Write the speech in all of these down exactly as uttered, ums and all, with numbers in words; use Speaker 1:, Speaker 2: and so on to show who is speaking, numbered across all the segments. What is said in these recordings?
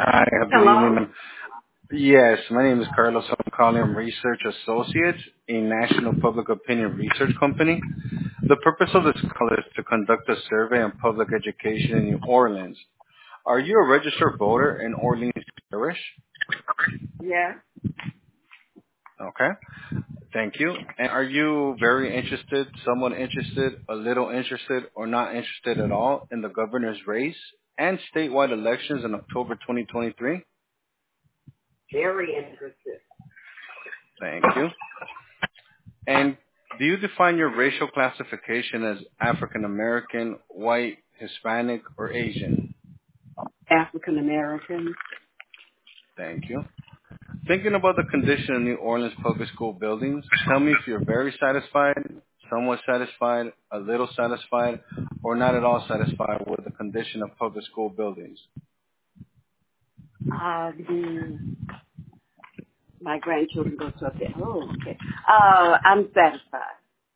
Speaker 1: Hi, good evening,
Speaker 2: Hello?
Speaker 1: ma'am. Yes, my name is Carlos. I'm calling from Research Associates, a national public opinion research company. The purpose of this call is to conduct a survey on public education in New Orleans. Are you a registered voter in Orleans Parish?
Speaker 2: Yeah.
Speaker 1: Okay, thank you. And are you very interested, somewhat interested, a little interested, or not interested at all in the governor's race and statewide elections in October twenty twenty-three?
Speaker 2: Very interested.
Speaker 1: Thank you. And do you define your racial classification as African American, white, Hispanic, or Asian?
Speaker 2: African American.
Speaker 1: Thank you. Thinking about the condition of New Orleans public school buildings, tell me if you're very satisfied, somewhat satisfied, a little satisfied, or not at all satisfied with the condition of public school buildings.
Speaker 2: Uh, the, my grandchildren go to up there. Oh, okay. Uh, I'm satisfied.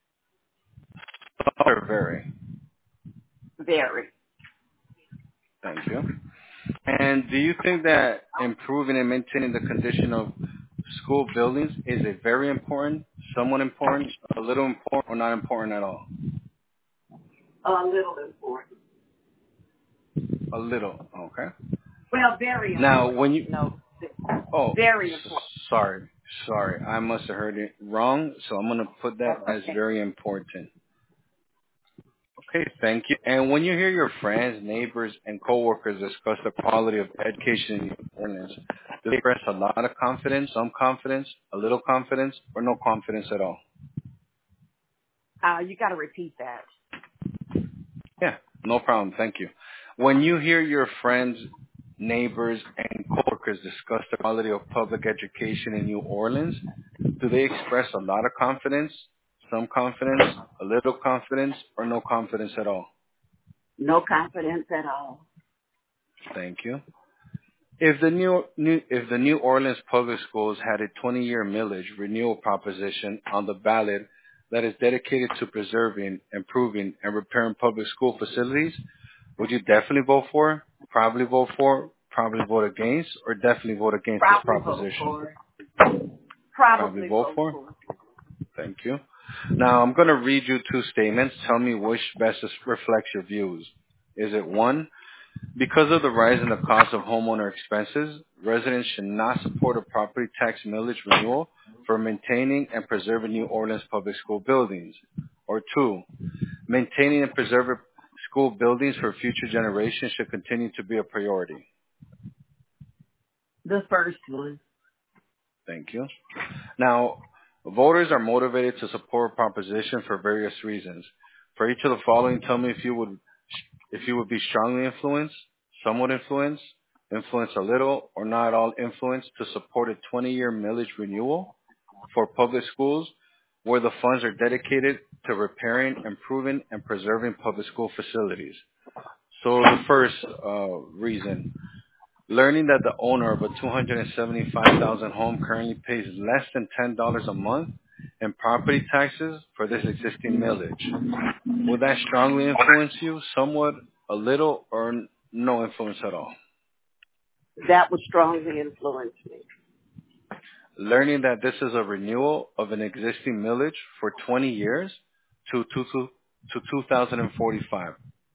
Speaker 1: Or very.
Speaker 2: Very.
Speaker 1: Thank you. And do you think that improving and maintaining the condition of school buildings is a very important, somewhat important, a little important, or not important at all?
Speaker 2: A little important.
Speaker 1: A little, okay.
Speaker 2: Well, very
Speaker 1: Now,
Speaker 2: important.
Speaker 1: when you,
Speaker 2: No,
Speaker 1: oh,
Speaker 2: very
Speaker 1: s-
Speaker 2: important.
Speaker 1: sorry, sorry, I must have heard it wrong, so I'm going to put that
Speaker 2: Oh,
Speaker 1: as
Speaker 2: okay.
Speaker 1: very important. Okay, thank you. And when you hear your friends, neighbors, and coworkers discuss the quality of education in New Orleans, do they express a lot of confidence, some confidence, a little confidence, or no confidence at all?
Speaker 2: Uh, you got to repeat that.
Speaker 1: Yeah, no problem. Thank you. When you hear your friends, neighbors, and coworkers discuss the quality of public education in New Orleans, do they express a lot of confidence, some confidence, a little confidence, or no confidence at all?
Speaker 2: No confidence at all.
Speaker 1: Thank you. If the new, new if the New Orleans Public Schools had a twenty-year millage renewal proposition on the ballot that is dedicated to preserving, improving, and repairing public school facilities, would you definitely vote for, probably vote for, probably vote against, or definitely vote against this
Speaker 2: Probably vote
Speaker 1: proposition?
Speaker 2: for it.
Speaker 1: Probably
Speaker 2: Probably
Speaker 1: vote
Speaker 2: vote
Speaker 1: for.
Speaker 2: for it.
Speaker 1: Thank you. Now I'm going to read you two statements. Tell me which best reflects your views. Is it one, because of the rise in the cost of homeowner expenses, residents should not support a property tax millage renewal for maintaining and preserving New Orleans public school buildings? Or two, maintaining and preserving school buildings for future generations should continue to be a priority?
Speaker 2: The first one.
Speaker 1: Thank you. Now, voters are motivated to support a proposition for various reasons. For each of the following, tell me if you would if you would be strongly influenced, somewhat influenced, influenced a little, or not at all influenced to support a twenty-year millage renewal for public schools where the funds are dedicated to repairing, improving, and preserving public school facilities. So the first uh, reason, learning that the owner of a two hundred seventy-five thousand home currently pays less than ten dollars a month in property taxes for this existing millage. Will that strongly influence you, somewhat, a little, or n- no influence at all?
Speaker 2: That would strongly influence me.
Speaker 1: Learning that this is a renewal of an existing millage for twenty years to, to, to, to two thousand forty-five.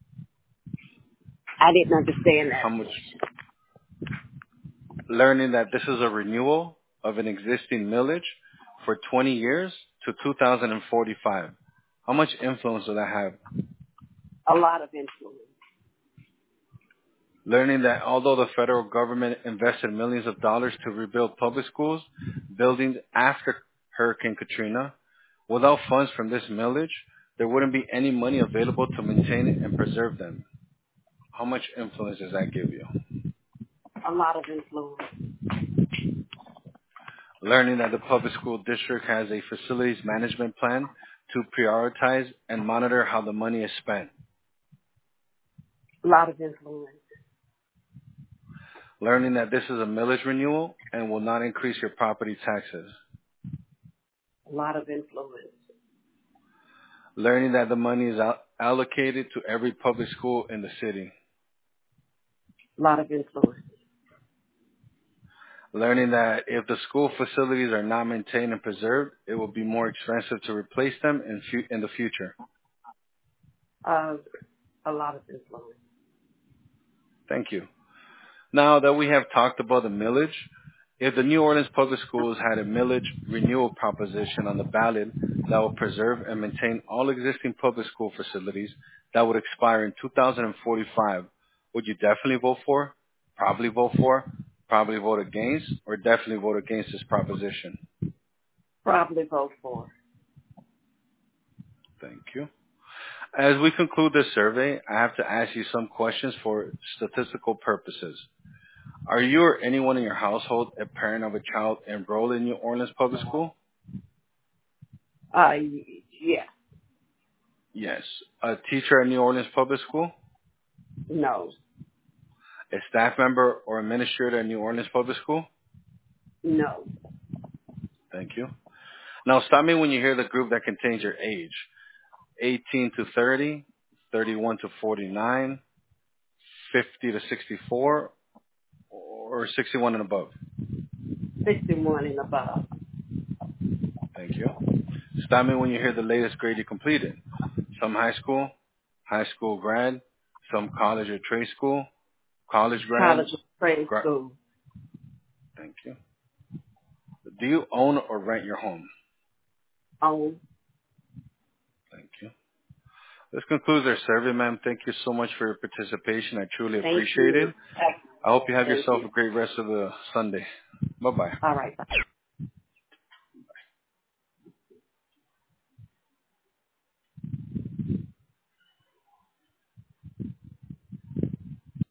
Speaker 2: I didn't understand
Speaker 1: How
Speaker 2: that
Speaker 1: much?
Speaker 2: question.
Speaker 1: Learning that this is a renewal of an existing millage for twenty years to two thousand forty-five. How much influence will that have?
Speaker 2: A lot of influence.
Speaker 1: Learning that although the federal government invested millions of dollars to rebuild public schools, buildings after Hurricane Katrina, without funds from this millage, there wouldn't be any money available to maintain and preserve them. How much influence does that give you?
Speaker 2: A lot of influence.
Speaker 1: Learning that the public school district has a facilities management plan to prioritize and monitor how the money is spent.
Speaker 2: A lot of influence.
Speaker 1: Learning that this is a millage renewal and will not increase your property taxes.
Speaker 2: A lot of influence.
Speaker 1: Learning that the money is al- allocated to every public school in the city.
Speaker 2: A lot of influence.
Speaker 1: Learning that if the school facilities are not maintained and preserved, it will be more expensive to replace them in, fu- in the future.
Speaker 2: Uh, a lot of influence.
Speaker 1: Thank you. Now that we have talked about the millage, if the New Orleans Public Schools had a millage renewal proposition on the ballot that would preserve and maintain all existing public school facilities that would expire in two thousand forty-five, would you definitely vote for, probably vote for, probably vote against, or definitely vote against this proposition?
Speaker 2: Probably vote for.
Speaker 1: Thank you. As we conclude this survey, I have to ask you some questions for statistical purposes. Are you or anyone in your household a parent of a child enrolled in New Orleans Public School?
Speaker 2: Uh, yeah.
Speaker 1: Yes. A teacher at New Orleans Public School?
Speaker 2: No.
Speaker 1: A staff member or administrator at New Orleans Public School?
Speaker 2: No.
Speaker 1: Thank you. Now stop me when you hear the group that contains your age. eighteen to thirty, thirty-one to forty-nine, fifty to sixty-four, or sixty-one and above.
Speaker 2: sixty-one and above.
Speaker 1: Thank you. Stop me when you hear the latest grade you completed. Some high school, high school grad, some college or trade school, college grad.
Speaker 2: College trade
Speaker 1: Gra-
Speaker 2: school.
Speaker 1: Thank you. Do you own or rent your home?
Speaker 2: Own.
Speaker 1: Thank you. This concludes our survey, ma'am. Thank you so much for your participation. I truly
Speaker 2: Thank
Speaker 1: appreciate
Speaker 2: you.
Speaker 1: it. I hope you have
Speaker 2: Thank
Speaker 1: yourself
Speaker 2: you.
Speaker 1: a great rest of the Sunday. Bye-bye.
Speaker 2: All right. Bye.